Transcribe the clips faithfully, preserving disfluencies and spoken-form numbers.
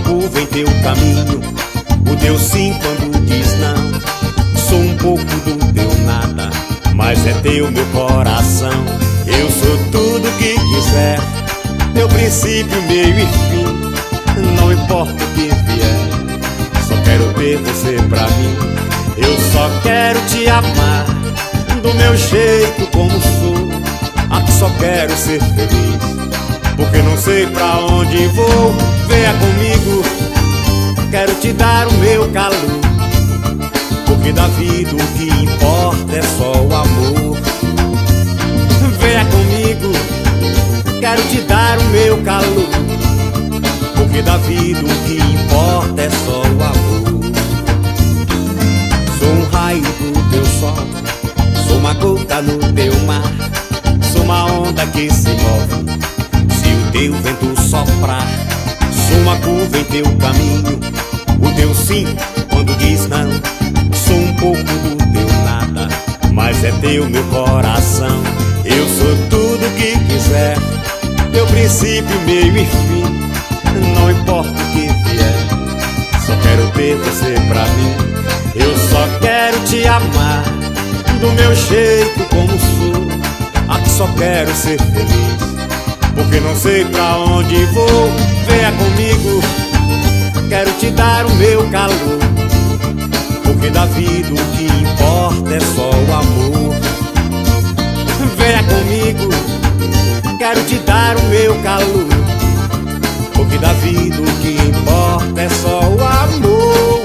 curva em teu caminho, o teu sim quando diz não. Sou um pouco do teu nada, mas é teu meu coração. Eu sou tudo que quiser, teu princípio, meio e fim. Não importa o que vier, só quero ter você pra mim. Eu só quero te amar, do meu jeito como sou. Aqui só quero ser feliz, porque não sei pra onde vou. Venha comigo, quero te dar o meu calor, porque da vida o que importa é só o amor. Venha comigo, quero te dar o meu calor, porque da vida o que importa é só o amor. Sou um raio do teu sol, sou uma gota no teu mar, sou uma onda que se move se o teu vento soprar. Sou uma curva em teu caminho, o teu sim quando diz não. Sou um pouco do teu nada, mas é teu meu coração. Eu sou tudo que quiser, teu princípio, meio e fim. Não importa o que vier, só quero ter você pra mim. Eu só quero te amar, do meu jeito como sou. Aqui só quero ser feliz, porque não sei pra onde vou. Venha comigo, quero te dar o meu calor, porque da vida o que importa é só o amor. Venha comigo, quero te dar o meu calor, porque da vida o que importa é só o amor.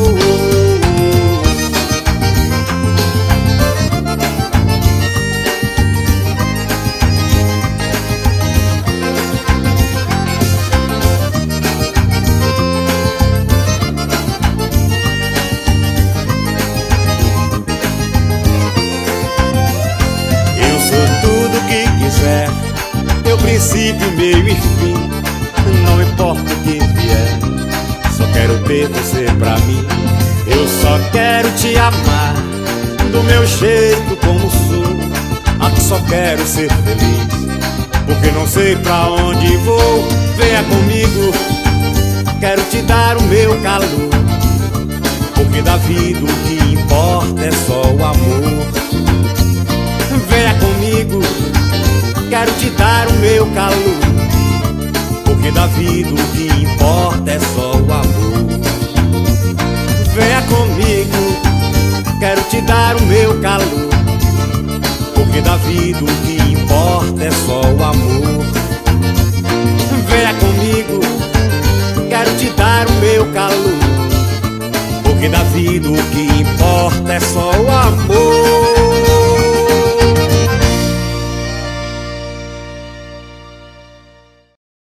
Teu princípio, meio e fim. Não importa o que vier, só quero ter você pra mim. Eu só quero te amar, do meu jeito como sou. Aqui só quero ser feliz, porque não sei pra onde vou. Venha comigo, quero te dar o meu calor, porque da vida o que importa é só o amor. Venha comigo, quero te dar o meu calor, porque da vida o que importa é só o amor. Venha comigo, quero te dar o meu calor, porque da vida o que importa é só o amor. Venha comigo, quero te dar o meu calor, porque da vida o que importa é só o amor.